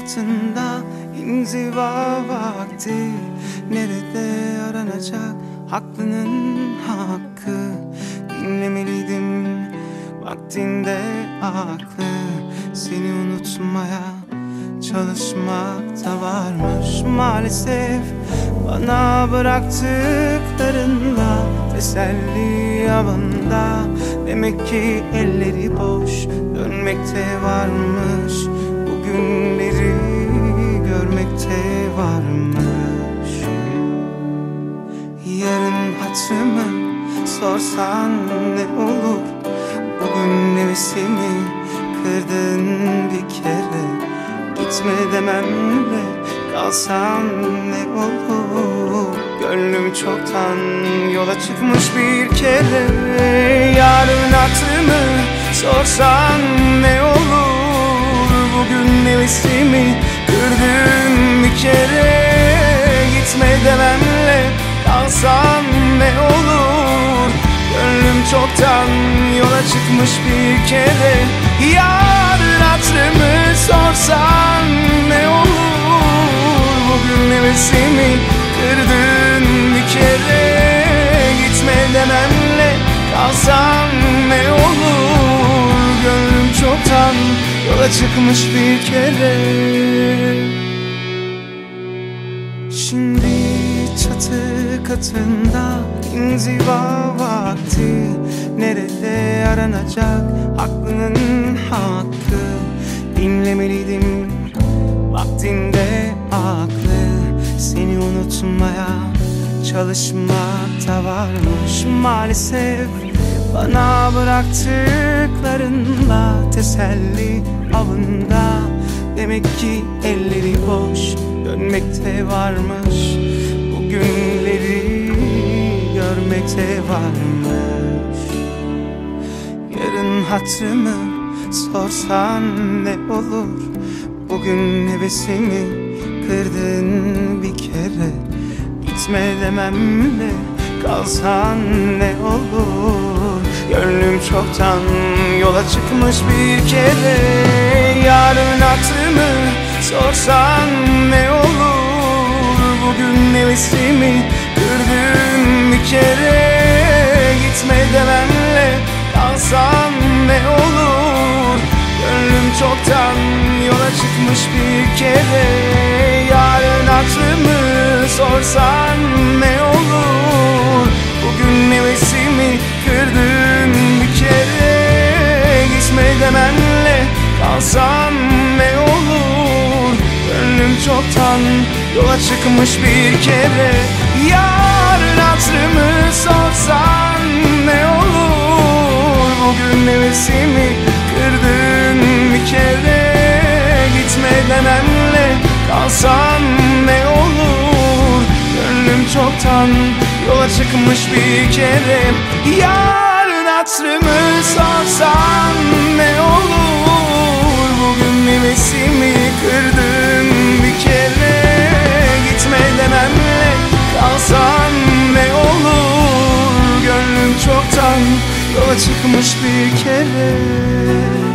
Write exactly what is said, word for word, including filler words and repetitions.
katında inziva vakti. Nerede aranacak haklının hakkı? Dinlemeliydim vaktinde aklı. Seni unutmaya çalışmak da varmış maalesef. Bana bıraktıklarınla teselli avında. Demek ki elleri boş dönmekte varmış. Bugünleri görmekte varmış. Yarın hatırımı sorsan ne olur? Bugün nefesimi kırdın bir kere. Gitme dememle kalsam ne olur? Gönlüm çoktan yola çıkmış bir kere. Yarın hatırımı sorsan ne olur? Bugün nefesimi kırdın bir kere. Gitme dememle kalsam ne olur? Gönlüm çoktan yola çıkmış bir kere. Yarın hatırımı sorsan ne olur? Bugün nefesimi kırdın bir kere. Gitme dememle kalsam ne olur? Gönlüm çoktan yola çıkmış bir kere. Şimdi çatı katında inziva vakti. Nerede aranacak haklının hakkı? Dinlemeliydim vaktinde aklı. Seni unutmaya çalışmak da varmış maalesef. Bana bıraktıklarınla teselli avında. Demek ki elleri boş dönmekte varmış. Bugünleri görmekte varmış. Yarın hatırımı sorsan ne olur? Bugün nefesimi kırdın bir kere. Gitme dememle kalsan ne olur? Gönlüm çoktan yola çıkmış bir kere. Yarın hatırımı sorsan ne olur? Bugün nefesimi kırdın bir kere. Gitme dememle kalsam ne olur? Gönlüm çoktan yola çıkmış bir kere. Yarın hatırımı sorsan ne olur? Bugün nefesimi kırdın bir kere. Gitme dememle kalsam ne olur? Gönlüm çoktan yola çıkmış bir kere. Yarın hatırımı sorsan ne olur? Bugün nefesimi kırdın bir kere. Gitme dememle kalsam ne olur? Gönlüm çoktan yola çıkmış bir kere. Yarın hatırımı sorsan ne olur? Bugün nefesimi kırdın bir kere. Gitme dememle kalsam ne olur? Gönlüm çoktan yola çıkmış bir kere.